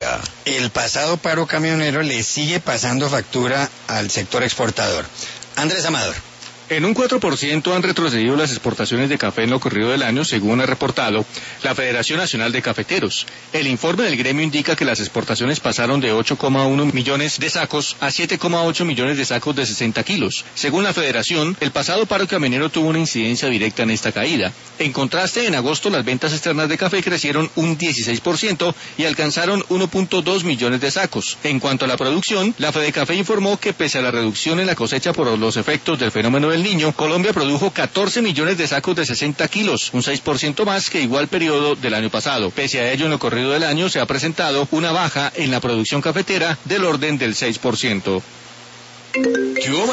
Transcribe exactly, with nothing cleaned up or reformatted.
Boyacá. El pasado paro camionero le sigue pasando factura al sector exportador. Andrés Amador. En un cuatro por ciento han retrocedido las exportaciones de café en lo corrido del año, según ha reportado la Federación Nacional de Cafeteros. El informe del gremio indica que las exportaciones pasaron de ocho coma uno millones de sacos a siete coma ocho millones de sacos de sesenta kilos. Según la Federación, el pasado paro camionero tuvo una incidencia directa en esta caída. En contraste, en agosto las ventas externas de café crecieron un dieciséis por ciento y alcanzaron uno punto dos millones de sacos. En cuanto a la producción, la Fedecafé informó que pese a la reducción en la cosecha por los efectos del fenómeno del Niño, Colombia produjo catorce millones de sacos de sesenta kilos, un seis por ciento más que igual periodo del año pasado. Pese a ello, en lo corrido del año se ha presentado una baja en la producción cafetera del orden del seis por ciento.